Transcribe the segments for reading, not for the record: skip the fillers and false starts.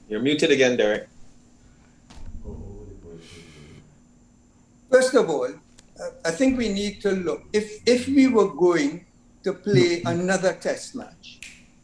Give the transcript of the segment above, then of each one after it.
You're muted again, Derek. First of all, I think we need to look. If we were going to play another test match,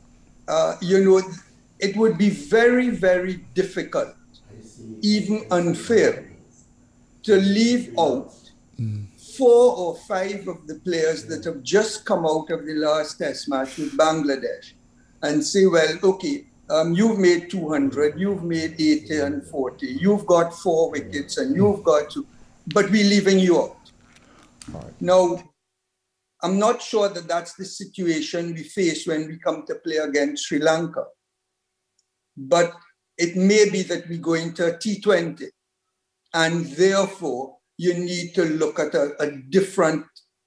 it would be very, very difficult, even unfair, to leave out 4 or 5 of the players that have just come out of the last test match with Bangladesh and say, well, okay, you've made 200, you've made 80 and 40, you've got 4 wickets and you've got 2, but we're leaving you out. Right. Now, I'm not sure that that's the situation we face when we come to play against Sri Lanka. But it may be that we go into a T20 and therefore you need to look at a different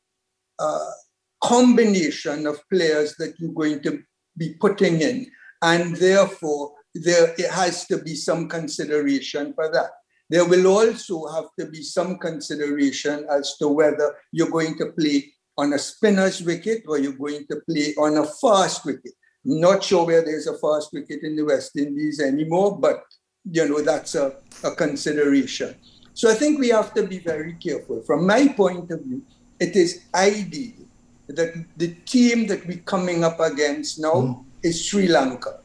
combination of players that you're going to be putting in. And therefore, it has to be some consideration for that. There will also have to be some consideration as to whether you're going to play on a spinner's wicket or you're going to play on a fast wicket. Not sure where there's a fast wicket in the West Indies anymore, but that's a consideration. So I think we have to be very careful. From my point of view, it is ideal that the team that we're coming up against now is Sri Lanka.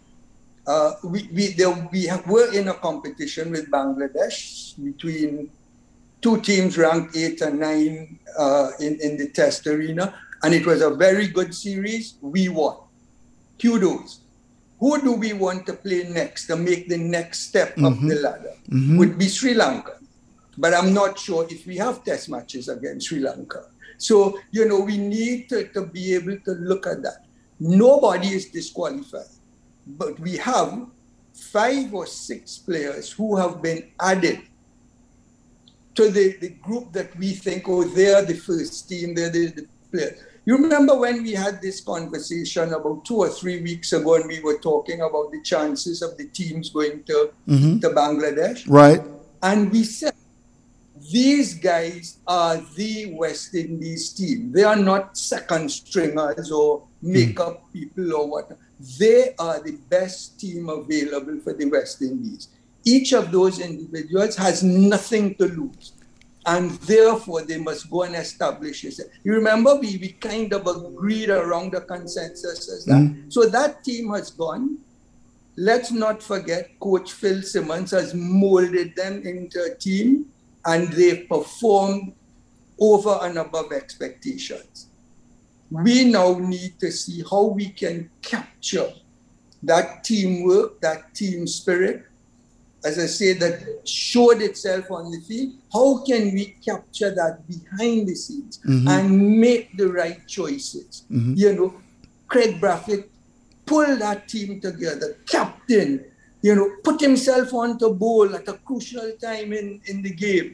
We were in a competition with Bangladesh between 2 teams ranked 8 and 9 in the test arena, and it was a very good series. We won. Kudos. Who do we want to play next to make the next step up the ladder? Would be Sri Lanka. But I'm not sure if we have test matches against Sri Lanka. So, we need to be able to look at that. Nobody is disqualified. But we have 5 or 6 players who have been added to the group that we think, they are the first team, they're the players. You remember when we had this conversation about 2 or 3 weeks ago and we were talking about the chances of the teams going to Bangladesh? Right. And we said, these guys are the West Indies team. They are not second stringers or make-up people or what. They are the best team available for the West Indies. Each of those individuals has nothing to lose. And therefore, they must go and establish it. You remember, we kind of agreed around the consensus as that. So that team has gone. Let's not forget, Coach Phil Simmons has molded them into a team, and they've performed over and above expectations. We now need to see how we can capture that teamwork, that team spirit, as I say, that showed itself on the field. How can we capture that behind the scenes and make the right choices? Craig Brathwaite pull that team together, captain, put himself on to bowl at a crucial time in the game.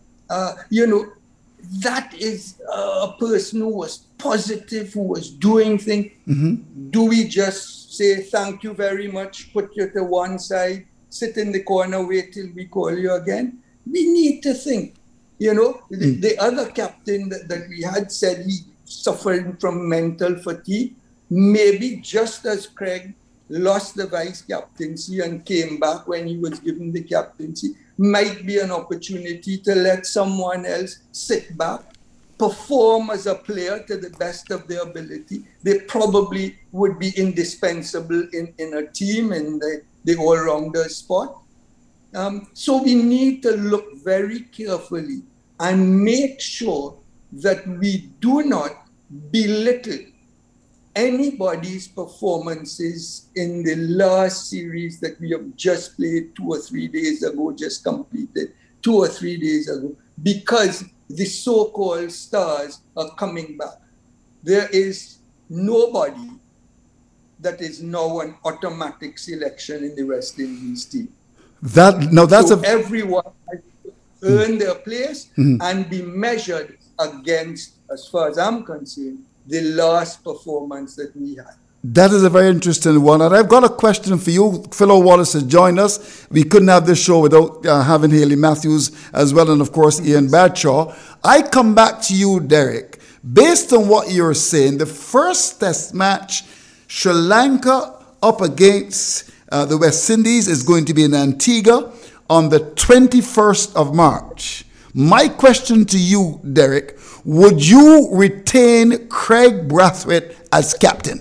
That is a person who was positive, who was doing things. Do we just say, thank you very much, put you to one side, sit in the corner, wait till we call you again? We need to think. The other captain that we had said he suffered from mental fatigue. Maybe just as Craig lost the vice captaincy and came back when he was given the captaincy, might be an opportunity to let someone else sit back, perform as a player to the best of their ability. They probably would be indispensable in a team in the all-rounder spot. So we need to look very carefully and make sure that we do not belittle anybody's performances in the last series that we have just played 2 or 3 days ago, just completed 2 or 3 days ago, because the so-called stars are coming back. There is nobody that is now an automatic selection in the West Indies team. Everyone has to earn their place and be measured against, as far as I'm concerned, the last performance that we had. That is a very interesting one. And I've got a question for you. Philo Wallace has joined us. We couldn't have this show without having Hayley Matthews as well, and of course Ian Bradshaw. I come back to you, Derek. Based on what you're saying, the first test match, Sri Lanka up against The West Indies is going to be in Antigua on the 21st of March. My question to you, Derek, would you retain Craig Brathwaite as captain?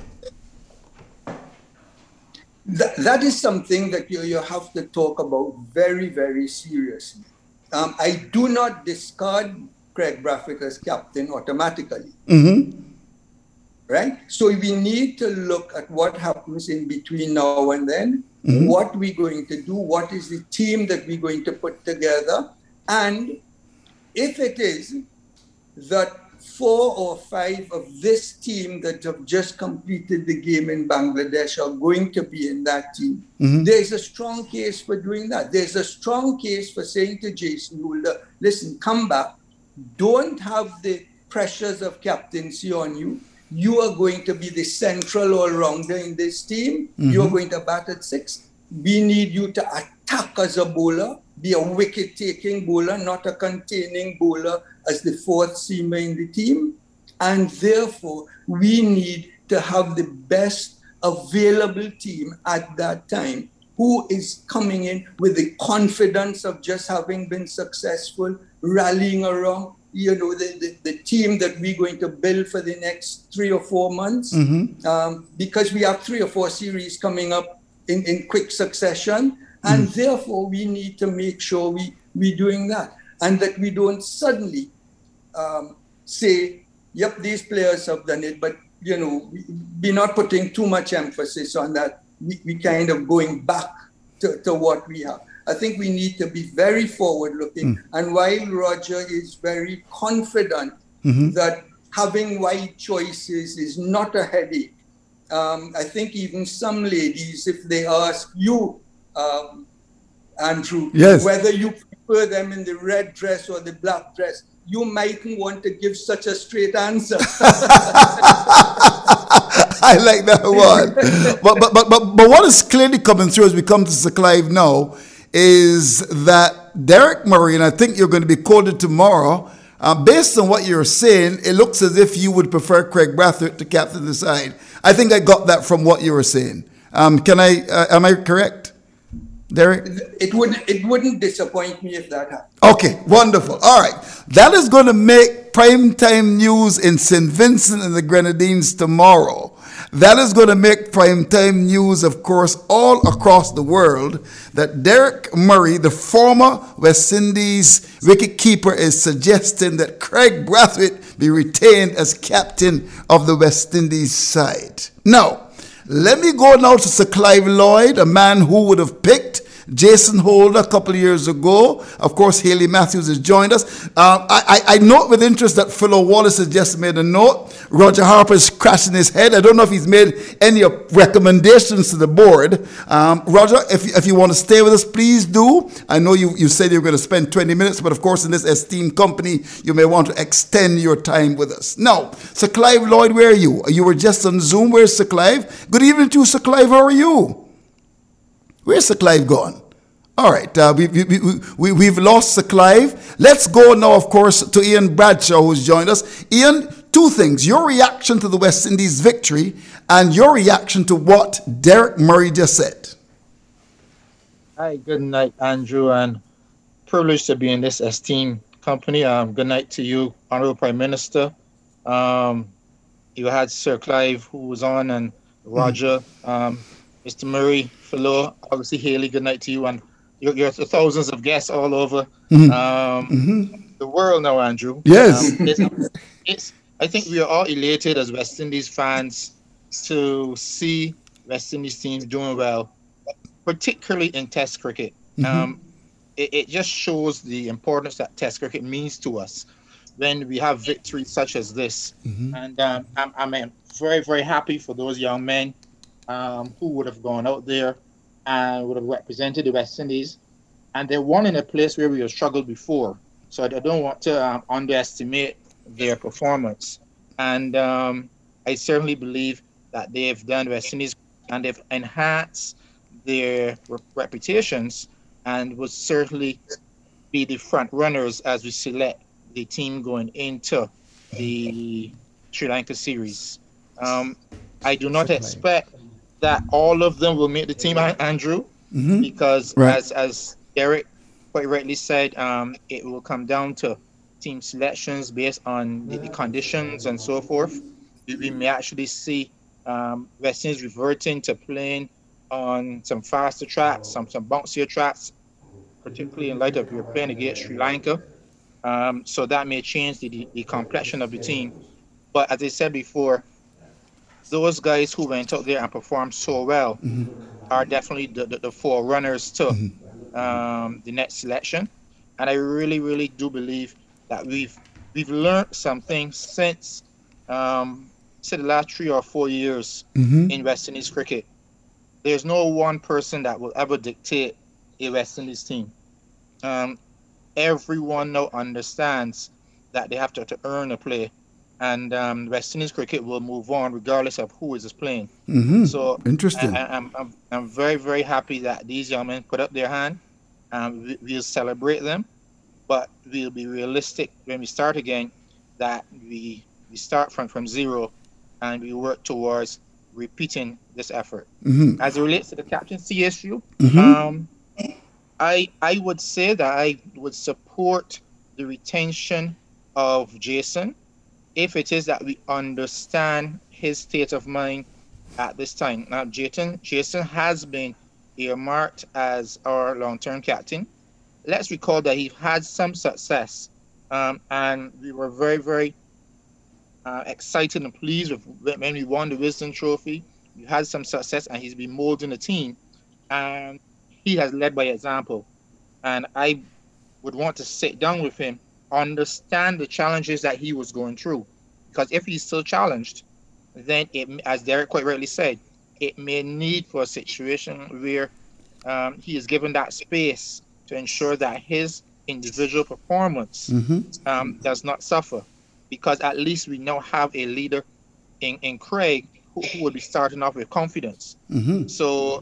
That is something that you have to talk about very, very seriously. I do not discard Craig Brathwaite as captain automatically. Mm-hmm. Right? So we need to look at what happens in between now and then, what we're going to do, what is the team that we're going to put together. And if it is that 4 or 5 of this team that have just completed the game in Bangladesh are going to be in that team, there's a strong case for doing that. There's a strong case for saying to Jason Holder, listen, come back, don't have the pressures of captaincy on you. You are going to be the central all-rounder in this team. You're going to bat at 6. We need you to attack as a bowler, be a wicket-taking bowler, not a containing bowler as the 4th seamer in the team. And therefore, we need to have the best available team at that time who is coming in with the confidence of just having been successful, rallying around, the team that we're going to build for the next 3 or 4 months, because we have 3 or 4 series coming up in quick succession. And therefore, we need to make sure we're doing that. And that we don't suddenly say, yep, these players have done it, but, we're not putting too much emphasis on that. We kind of going back to what we have. I think we need to be very forward-looking. And while Roger is very confident that having wide choices is not a headache, I think even some ladies, if they ask you, Andrew, whether you prefer them in the red dress or the black dress, you mightn't want to give such a straight answer. I like that one. but what is clearly coming through as we come to Sir Clive now is that Derek Murray, and I think you're going to be quoted tomorrow, based on what you're saying, it looks as if you would prefer Craig Brathwaite to captain the side. I think I got that from what you were saying. Am I correct, Derek? It wouldn't disappoint me if that happened. Okay, wonderful. All right. That is going to make primetime news in St. Vincent and the Grenadines tomorrow. That is going to make primetime news, of course, all across the world, that Derek Murray, the former West Indies wicketkeeper, is suggesting that Craig Brathwaite be retained as captain of the West Indies side. Now, let me go now to Sir Clive Lloyd, a man who would have picked Jason Holder a couple of years ago. Of course, Hayley Matthews has joined us. I note with interest that Philo Wallace has just made a note. Roger Harper is scratching his head. I don't know if he's made any recommendations to the board. Roger, if you want to stay with us, please do. I know you said you were going to spend 20 minutes, but of course, in this esteemed company, you may want to extend your time with us. Now, Sir Clive Lloyd, where are you? You were just on Zoom. Where's Sir Clive? Good evening to you, Sir Clive. How are you? Where's Sir Clive gone? All right, we've lost Sir Clive. Let's go now, of course, to Ian Bradshaw, who's joined us. Ian, 2 things. Your reaction to the West Indies victory and your reaction to what Derek Murray just said. Hi, good night, Andrew, and privileged to be in this esteemed company. Good night to you, Honorable Prime Minister. You had Sir Clive, who was on, and Roger, Mr. Murray, Philo, obviously Hayley, good night to you, and your thousands of guests all over the world now, Andrew. Yes. I think we are all elated as West Indies fans to see West Indies teams doing well, particularly in Test cricket. It just shows the importance that Test cricket means to us when we have victories such as this. And I'm very, very happy for those young men who would have gone out there and would have represented the West Indies. And they won in a place where we have struggled before. So I don't want to underestimate their performance. And I certainly believe that they've done West Indies and they've enhanced their reputations and will certainly be the front runners as we select the team going into the Sri Lanka series. I do not expect that all of them will make the team, Andrew, because Right. as Derek quite rightly said, it will come down to team selections based on the conditions and so forth. We may actually see West Indies reverting to playing on some faster tracks, some bouncier tracks, particularly in light of you're playing against Sri Lanka. So that may change the complexion of the team. But as I said before, those guys who went out there and performed so well are definitely the forerunners to the next selection. And I really, really do believe that we've learned something since say the last 3 or 4 years in West Indies cricket. There's no one person that will ever dictate a West Indies team. Everyone now understands that they have to earn a play, and West Indies cricket will move on regardless of who is playing. So Interesting. I'm very, very happy that these young men put up their hand. We'll celebrate them, but we'll be realistic when we start again that we start from zero and we work towards repeating this effort. As it relates to the captaincy issue, I would say that I would support the retention of Jason if it is that we understand his state of mind at this time. Now, Jason has been earmarked as our long-term captain. Let's recall that he had some success, and we were very, very excited and pleased with when we won the Wisdom Trophy. We had some success, and he's been molding the team, and he has led by example. And I would want to sit down with him, understand the challenges that he was going through, because if he's still challenged, then it, as Derek quite rightly said, it may need for a situation where he is given that space to ensure that his individual performance does not suffer, because at least we now have a leader in Craig who will be starting off with confidence. So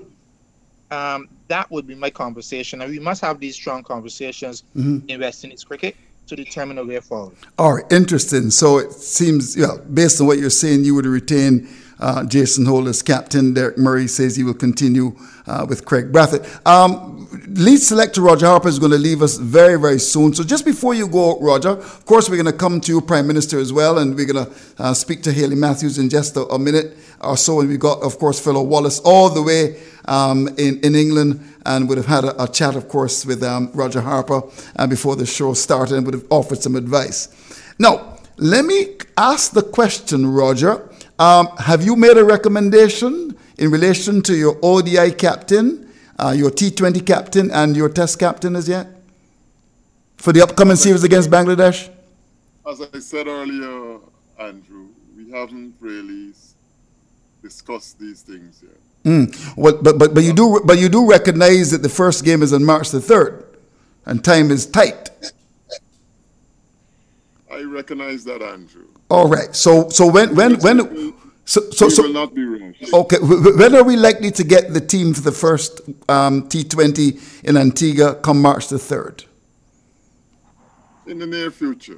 that would be my conversation, and we must have these strong conversations in West Indies cricket to determine a way forward. All right, interesting. So it seems, based on what you're saying, you would retain Jason Holt as captain. Derek Murray says he will continue with Craig Brathwaite. Lead selector Roger Harper is going to leave us very, very soon. So just before you go, Roger, of course, we're going to come to you, Prime Minister, as well, and we're going to speak to Hayley Matthews in just a minute or so. And we've got, of course, Philo Wallace all the way in England, and would have had a chat, of course, with Roger Harper before the show started and would have offered some advice. Now, let me ask the question, Roger. Have you made a recommendation in relation to your ODI captain, your T20 captain, and your Test captain as yet for the upcoming series against Bangladesh? As I said earlier, Andrew, we haven't really discussed these things yet. Well, but you do recognize that the first game is on March the 3rd, and time is tight. I recognize that, Andrew. All right. So when We will not be rushed. okay, when are we likely to get the team for the first T20 in Antigua come March the 3rd? In the near future.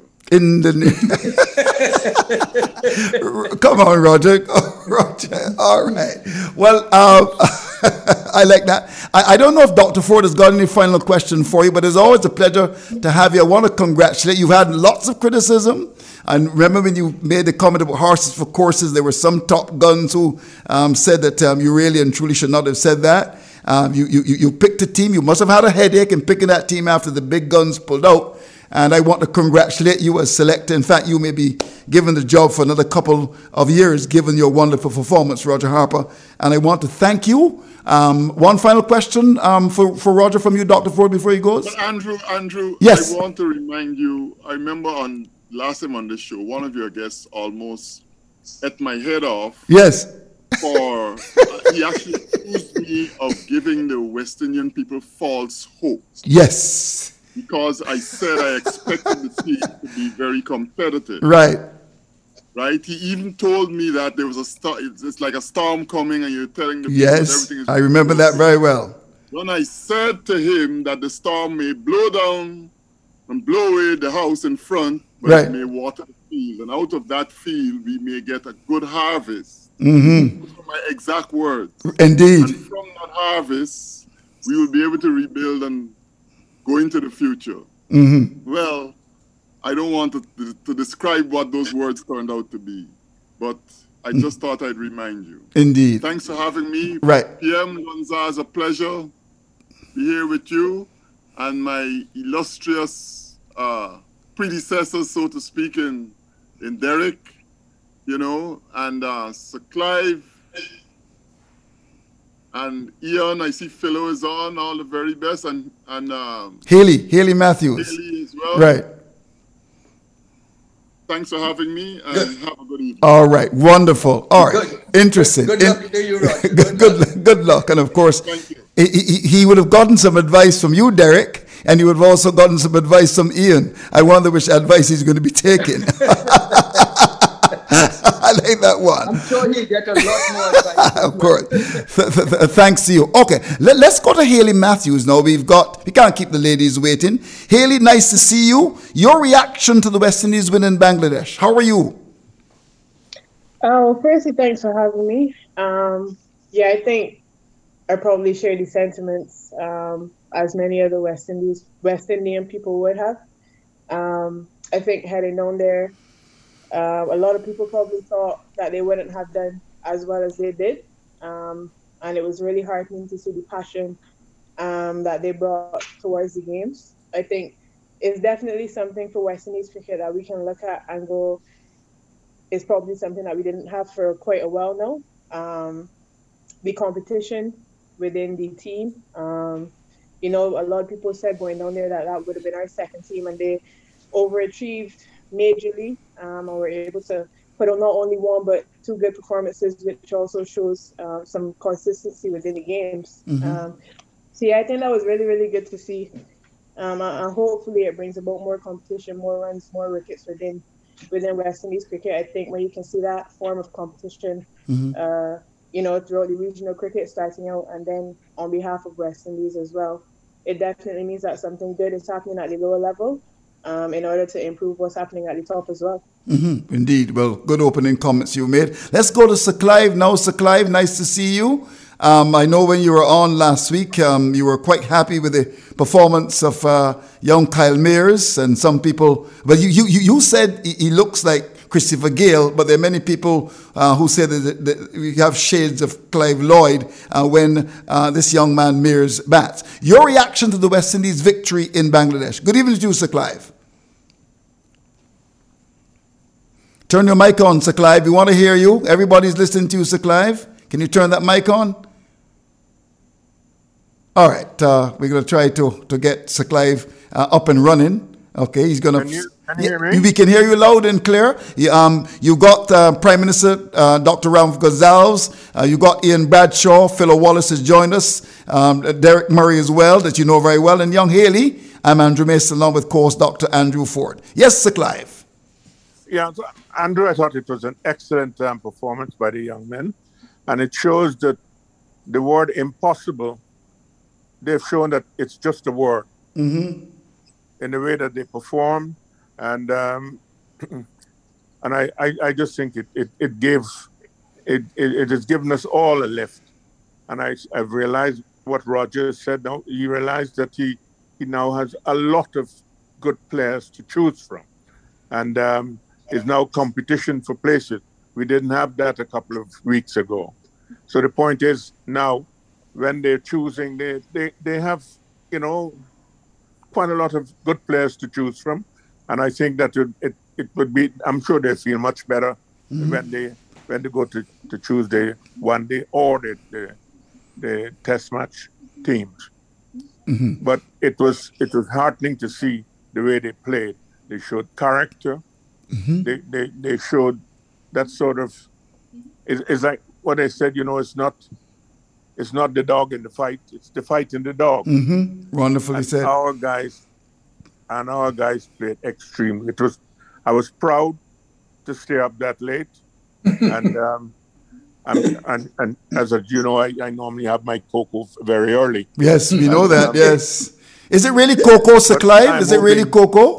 Come on, Roger. Roger. All right. Well, I like that. I don't know if Dr. Ford has got any final question for you, but it's always a pleasure to have you. I want to congratulate you. You've had lots of criticism. And remember when you made the comment about horses for courses, there were some top guns who said that you really and truly should not have said that. You picked a team. You must have had a headache in picking that team after the big guns pulled out. And I want to congratulate you as selector. In fact, you may be given the job for another couple of years, given your wonderful performance, Roger Harper. And I want to thank you. One final question for Roger from you, Dr. Ford, before he goes. But Andrew, Yes. I want to remind you, I remember on last time on this show, one of your guests almost ate my head off. Yes. For he actually accused me of giving the West Indian people false hope. Yes. Because I said I expected the team to be very competitive. Right. Right? He even told me that there was it's like a storm coming and you're telling the people Yes. everything is I remember that very well. When I said to him that the storm may blow down and blow away the house in front, but Right. it may water the field. And out of that field, we may get a good harvest. Mm-hmm. Those were my exact words. Indeed. And from that harvest, we will be able to rebuild and go into the future. Mm-hmm. Well, I don't want to describe what those words turned out to be, but I just thought I'd remind you. Indeed. Thanks for having me. Right. PM Lonza, it's a pleasure to be here with you and my illustrious predecessors, so to speak, in Derek, you know, and Sir Clive and Ian. I see Philo is on. All the very best, and Haley Matthews. Haley as well. Right. Thanks for having me, and have a good evening. All right, wonderful. All right, Good. interesting. Good luck to you, Roger. Good luck. And of course, Thank you. he would have gotten some advice from you, Derek, and he would have also gotten some advice from Ian. I wonder which advice he's going to be taking. I like that one. I'm sure he'll get a lot more advice. Of course. Thanks to you. Okay, let's go to Haley Matthews now. We can't keep the ladies waiting. Haley, nice to see you. Your reaction to the West Indies win in Bangladesh. How are you? Well, firstly, thanks for having me. Yeah, I think I probably share these sentiments as many other West Indian people would have. I think had I known there, a lot of people probably thought that they wouldn't have done as well as they did. And it was really heartening to see the passion that they brought towards the games. I think it's definitely something for West Indies cricket that we can look at and go, it's probably something that we didn't have for quite a while now. The competition within the team. You know, a lot of people said going down there that would have been our second team, and they overachieved majorly, and were able to put on not only one but two good performances, which also shows some consistency within the games. Mm-hmm. So yeah, I think that was really, really good to see. And hopefully it brings about more competition, more runs, more wickets within West Indies cricket. I think when you can see that form of competition, Mm-hmm. You know, throughout the regional cricket starting out, and then on behalf of West Indies as well, it definitely means that something good is happening at the lower level in order to improve what's happening at the top as well. Mm-hmm. Indeed. Well, good opening comments you made. Let's go to Sir Clive now. Sir Clive, nice to see you. I know when you were on last week, you were quite happy with the performance of young Kyle Mears, and some people, well, you said he looks like Christopher Gale, but there are many people who say that we have shades of Clive Lloyd when this young man Mears bats. Your reaction to the West Indies victory in Bangladesh. Good evening to you, Sir Clive. Turn your mic on, Sir Clive. We want to hear you. Everybody's listening to you, Sir Clive. Can you turn that mic on? All right. We're going to try to get Sir Clive up and running. Okay, he's going to... Can you hear me? We can hear you loud and clear. You got Prime Minister Dr. Ram Gonsalves. You got Ian Bradshaw. Philo Wallace has joined us. Derek Murray as well, that you know very well. And young Haley. I'm Andrew Mason, along with course Dr. Andrew Ford. Yes, Sir Clive. Yeah, so Andrew, I thought it was an excellent performance by the young men. And it shows that the word impossible, they've shown that it's just a word. Mm-hmm. In the way that they perform. And I just think it has given us all a lift. And I've realized what Roger said now. He realized that he now has a lot of good players to choose from. And is now competition for places. We didn't have that a couple of weeks ago. So the point is now when they're choosing, they have, you know, quite a lot of good players to choose from. And I think that it would be, I'm sure they feel much better when they go to choose the one day or the test match teams. Mm-hmm. But it was heartening to see the way they played. They showed character. Mm-hmm. They showed that sort of, it's like what I said, you know, it's not the dog in the fight, it's the fight in the dog. Mm-hmm. Wonderfully said. Our guys played extremely. I was proud to stay up that late. and as you know, I normally have my cocoa very early. Yes, we know that, yes. Is it really cocoa, Sir Clive? Is it really cocoa?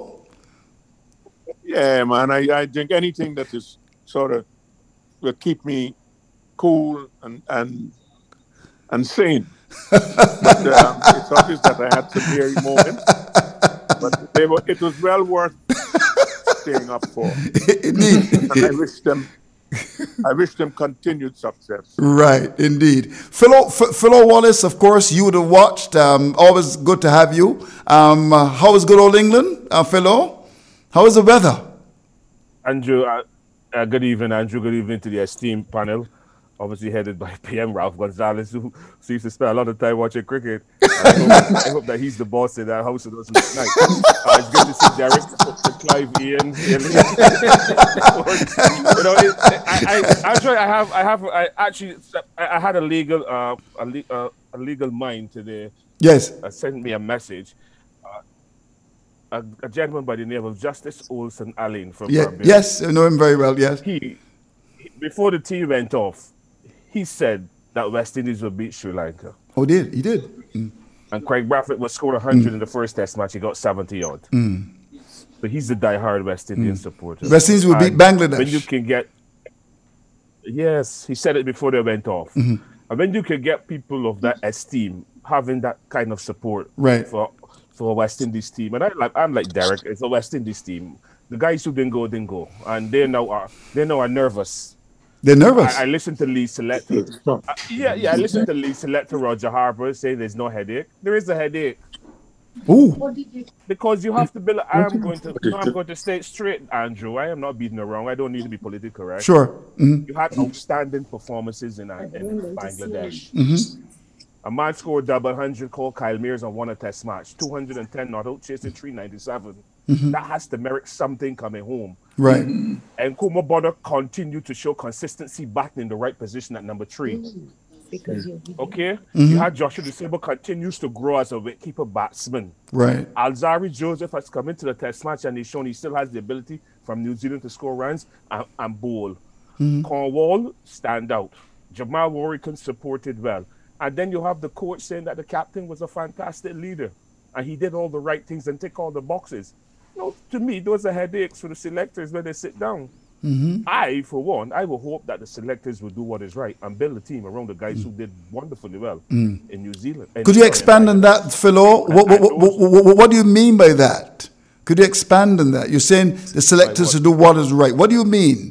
Yeah, man. I drink anything that is sort of will keep me cool and sane. But it's obvious that I had some hairy moments. But it was well worth staying up for. Indeed. And I wish them continued success. Right, indeed. Philo Wallace, of course, you would have watched. Always good to have you. How is good old England, Philo? How is the weather? Andrew, good evening, Andrew. Good evening to the esteemed panel. Obviously headed by PM Ralph Gonzalez, who seems to spend a lot of time watching cricket. I hope that he's the boss in that house of us tonight. It's good to see Derek, Clive, Ian. I had a legal mind today. Yes. Sent me a message. A gentleman by the name of Justice Olson Allen from Barbados. Yes, I know him very well. Yes. He before the tea went off, he said that West Indies would beat Sri Lanka. Oh, did he did? Mm. And Craig Brathwaite was scored 100 in the first Test match. He got 70 odd. So he's the die-hard West Indian supporter. West Indies will beat Bangladesh. When you can get, yes, he said it before they went off. And when you can get people of that esteem having that kind of support for a West Indies team, and I'm like Derek, it's a West Indies team. The guys who didn't go, and they now are nervous. They're nervous. I listened to Lee Selector. I listened to Lee Selector, Roger Harper say there's no headache. There is a headache. Ooh. Because you have to build. I'm going to stay straight, Andrew. I am not beating around. I don't need to be politically correct. Sure. You had outstanding performances in Bangladesh. A man scored double 100 called Kyle Mears and won a Test match. 210 not out, chasing 397. That has to merit something coming home. Right. And Kuma Bonner continued to show consistency batting in the right position at number 3. Okay? You had Joshua DeSable continues to grow as a wicketkeeper batsman. Right. Alzari Joseph has come into the Test match and he's shown he still has the ability from New Zealand to score runs and bowl. Cornwall stand out. Jamal Warrington supported well. And then you have the coach saying that the captain was a fantastic leader and he did all the right things and tick all the boxes. You know, to me, those are headaches for the selectors when they sit down. I, for one, I will hope that the selectors will do what is right and build a team around the guys who did wonderfully well in New Zealand. Could you expand on that, Philo? What do you mean by that? Could you expand on that? You're saying the selectors will do what is right. What do you mean?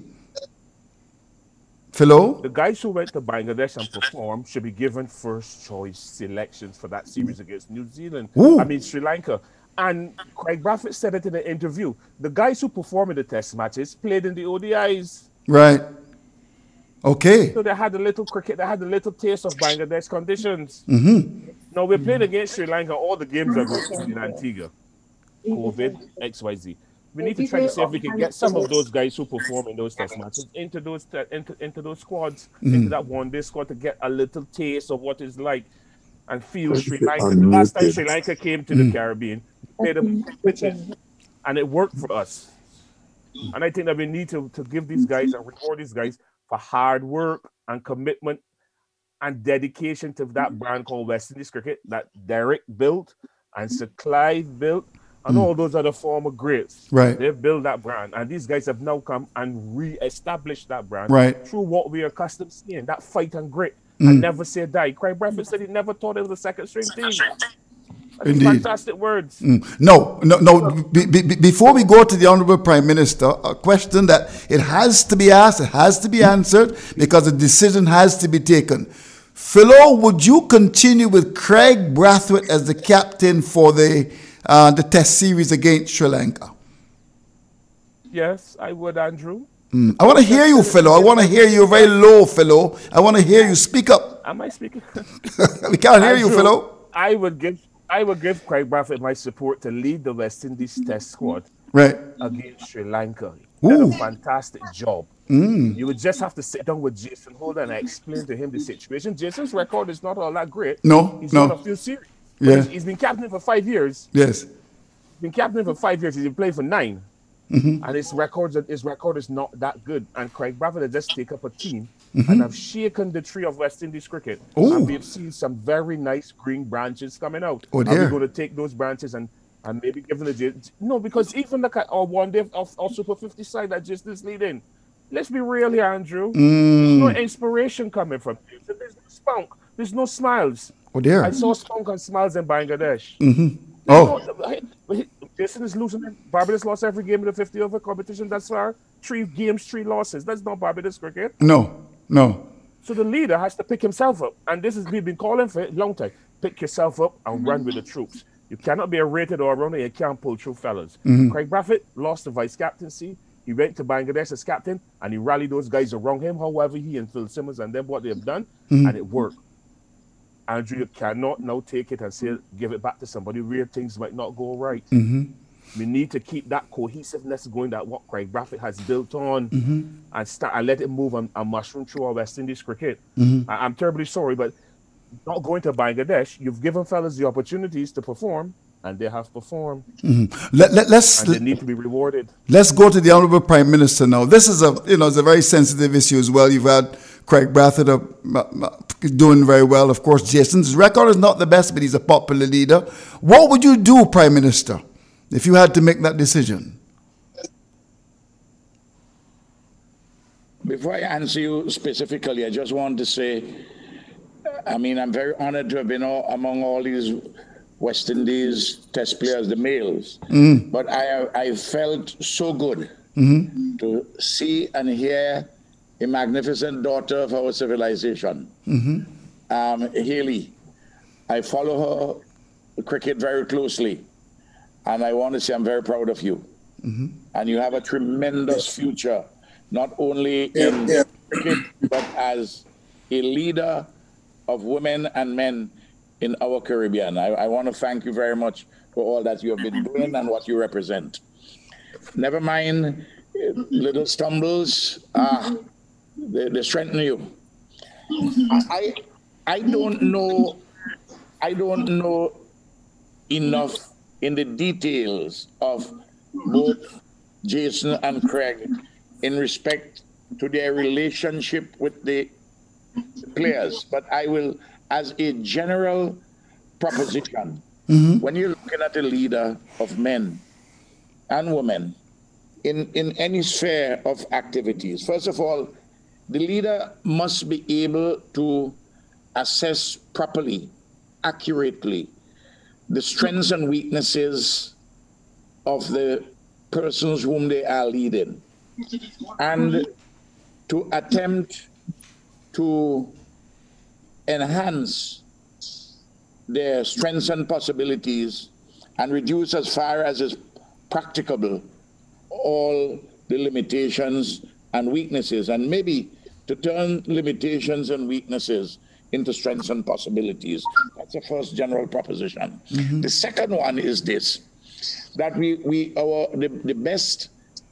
Philo? The guys who went to Bangladesh and performed should be given first choice selections for that series against New Zealand. Sri Lanka. And Craig Brathwaite said it in an interview. The guys who performed in the Test matches played in the ODIs. Right. Okay. So they had a little cricket, they had a little taste of Bangladesh conditions. Now we're playing against Sri Lanka. All the games are going in Antigua. COVID, XYZ. We need to try to see if we can get some of those guys who perform in those Test matches into those squads, into that one-day squad to get a little taste of what it's like and feel Sri Lanka. The last time Sri Lanka came to the Caribbean, we played a pitches, and it worked for us. And I think that we need to give these guys and reward these guys for hard work and commitment and dedication to that brand called West Indies Cricket that Derek built and Sir Clive built. And all those other former greats, they've built that brand. And these guys have now come and re-established that brand through what we're accustomed to seeing, that fight and grit. And never say die. Craig Brathwaite said he never thought it was a second string team. That's fantastic words. No. Before we go to the Honorable Prime Minister, a question that it has to be asked, it has to be answered, because a decision has to be taken. Philo, would you continue with Craig Brathwaite as the captain for the Test series against Sri Lanka? Yes, I would, Andrew. I want to hear you, Philo. I want to hear you very low, Philo. I want to hear you. Speak up. Am I speaking? We can't hear you, Philo. I would give Craig Brathwaite my support to lead the West Indies Test squad against Sri Lanka. He did a fantastic job. You would just have to sit down with Jason Holder and explain to him the situation. Jason's record is not all that great. He's won a few series. He's been captain for 5 years. Yes. He's been captain for 5 years. He's been playing for 9. And his record is not that good. And Craig Brathwaite has just take up a team and have shaken the tree of West Indies cricket. And we've seen some very nice green branches coming out. Oh, dear. And we're going to take those branches and maybe give them because even our one day of Super 50 side that just is leading, let's be real here, Andrew. There's no inspiration coming from him. There's no spunk. There's no smiles. Oh dear. I saw spunk and smiles in Bangladesh. Jason is losing. Barbados lost every game in the 50 over competition. That's our 3 games, 3 losses. That's not Barbados cricket. No. So the leader has to pick himself up. And this is, we've been calling for it a long time. Pick yourself up and run with the troops. You cannot be a rated or a runner. You can't pull through, fellas. Craig Brathwaite lost the vice captaincy. He went to Bangladesh as captain, and he rallied those guys around him. However, he and Phil Simmons and them, what they've done, and it worked. Andrew, you cannot now take it and say, give it back to somebody where things might not go right. We need to keep that cohesiveness going, that what Craig Brathwaite has built on, and start and let it move and mushroom through our West Indies cricket. I'm terribly sorry, but not going to Bangladesh, you've given fellas the opportunities to perform, and they have performed. And they need to be rewarded. Let's go to the Honourable Prime Minister now. This is it's a very sensitive issue as well. You've had Craig Brathwaite doing very well. Of course, Jason's record is not the best, but he's a popular leader. What would you do, Prime Minister, if you had to make that decision? Before I answer you specifically, I just want to say, I'm very honored to have been among all these West Indies Test players, the males. But I felt so good to see and hear a magnificent daughter of our civilization, Hayley. I follow her cricket very closely, and I want to say I'm very proud of you. And you have a tremendous future, not only in cricket, but as a leader of women and men in our Caribbean. I want to thank you very much for all that you have been doing and what you represent. Never mind little stumbles, they strengthen you. I don't know enough in the details of both Jason and Craig in respect to their relationship with the players, but I will, as a general proposition, when you're looking at a leader of men and women in any sphere of activities, first of all, the leader must be able to assess properly, accurately, the strengths and weaknesses of the persons whom they are leading, and to attempt to enhance their strengths and possibilities and reduce as far as is practicable all the limitations and weaknesses, and maybe to turn limitations and weaknesses into strengths and possibilities. That's the first general proposition. The second one is this, that the best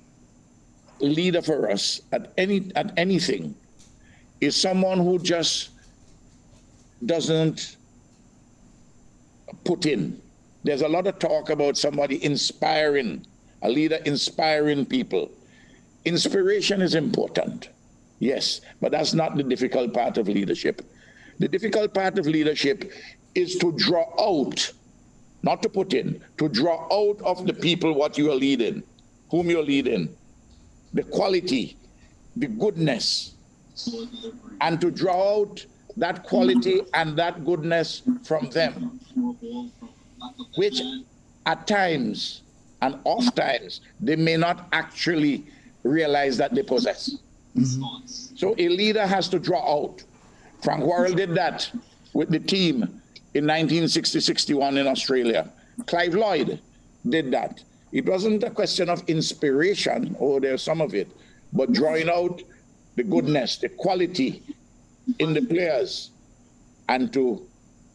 leader for us at anything is someone who just doesn't put in. There's a lot of talk about somebody inspiring, a leader inspiring people. Inspiration is important, yes, but that's not the difficult part of leadership. The difficult part of leadership is to draw out, not to put in, to draw out of the people what you are leading, whom you're leading, the quality, the goodness, and to draw out that quality and that goodness from them, which at times and oft times they may not actually realize that they possess. So a leader has to draw out. Frank Worrell did that with the team in 1960-61 in Australia. Clive Lloyd did that. It wasn't a question of inspiration, there's some of it, but drawing out the goodness, the quality in the players, and to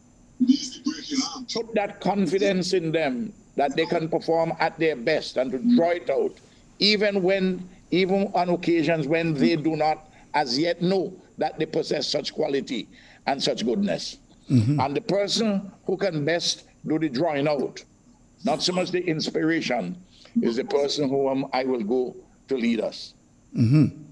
put that confidence in them that they can perform at their best, and to draw it out, even on occasions when they do not as yet know that they possess such quality and such goodness. And the person who can best do the drawing out, not so much the inspiration, is the person whom I will go to lead us.